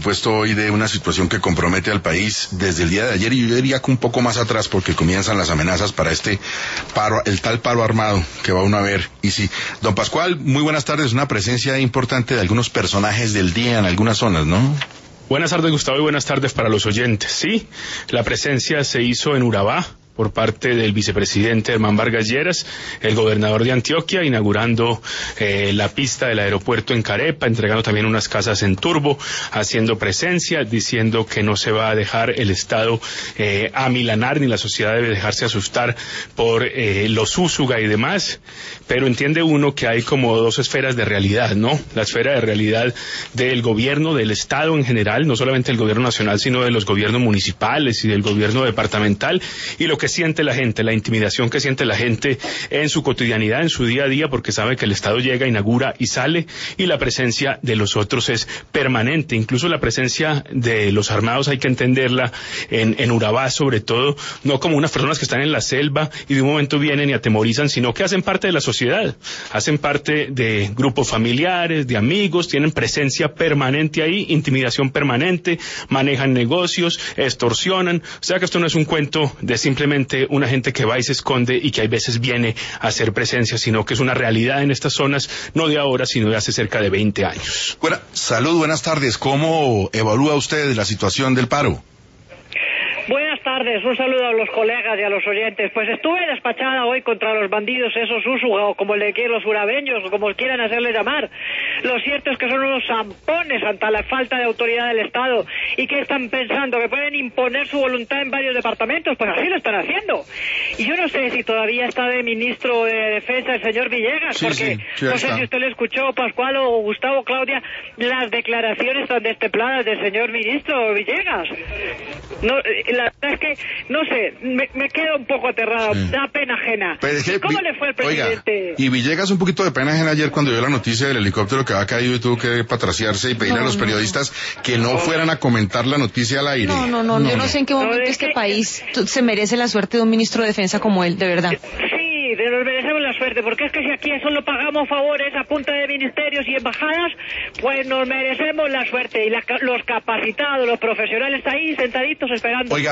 supuesto, hoy de una situación que compromete al país desde el día de ayer, y yo diría que un poco más atrás, porque comienzan las amenazas para este paro, el tal paro armado que va uno a ver. Y sí, don Pascual, muy buenas tardes. Una presencia importante de algunos personajes del día en algunas zonas, ¿no? Buenas tardes, Gustavo, y buenas tardes para los oyentes. Sí, la presencia se hizo en Urabá por parte del vicepresidente Germán Vargas Lleras, el gobernador de Antioquia, inaugurando la pista del aeropuerto en Carepa, entregando también unas casas en Turbo, haciendo presencia, diciendo que no se va a dejar el Estado amilanar, ni la sociedad debe dejarse asustar por los úsuga y demás, pero entiende uno que hay como dos esferas de realidad, ¿no? La esfera de realidad del gobierno, del Estado en general, no solamente el gobierno nacional, sino de los gobiernos municipales y del gobierno departamental, y lo que siente la gente, la intimidación que siente la gente en su cotidianidad, en su día a día, porque sabe que el Estado llega, inaugura y sale, y la presencia de los otros es permanente. Incluso la presencia de los armados hay que entenderla en Urabá, sobre todo, no como unas personas que están en la selva y de un momento vienen y atemorizan, sino que hacen parte de la sociedad, hacen parte de grupos familiares, de amigos, tienen presencia permanente ahí, intimidación permanente, manejan negocios, extorsionan. O sea que esto no es un cuento de simplemente una gente que va y se esconde y que hay veces viene a hacer presencia, sino que es una realidad en estas zonas, no de ahora, sino de hace cerca de 20 años. Bueno, salud, buenas tardes. ¿Cómo evalúa usted la situación del paro? Buenas tardes, un saludo a los colegas y a los oyentes. Pues estuve despachada hoy contra los bandidos esos úsuga, o como le quieren los urabeños, o como quieran hacerle llamar. Lo cierto es que son unos zampones ante la falta de autoridad del Estado. ¿Y qué están pensando? ¿Que pueden imponer su voluntad en varios departamentos? Pues así lo están haciendo. Y yo no sé si todavía está de ministro de Defensa el señor Villegas, porque no sé si usted le escuchó, Pascual o Gustavo, Claudia, las declaraciones tan destempladas del señor ministro Villegas. No, la verdad es que, no sé, me quedo un poco aterrado, da pena ajena. ¿Cómo le fue al presidente? Oiga, y Villegas un poquito de pena ajena ayer cuando vio la noticia del helicóptero que había caído y tuvo que patraciarse y pedirle a los periodistas que no fueran a comentar la noticia al aire. No, yo no sé en qué momento este país se merece la suerte de un ministro de Defensa como él, de verdad. Sí, nos merecemos la suerte, porque es que si aquí solo pagamos favores a punta de ministerios y embajadas, pues nos merecemos la suerte, y los capacitados, los profesionales ahí sentaditos esperando. Oiga,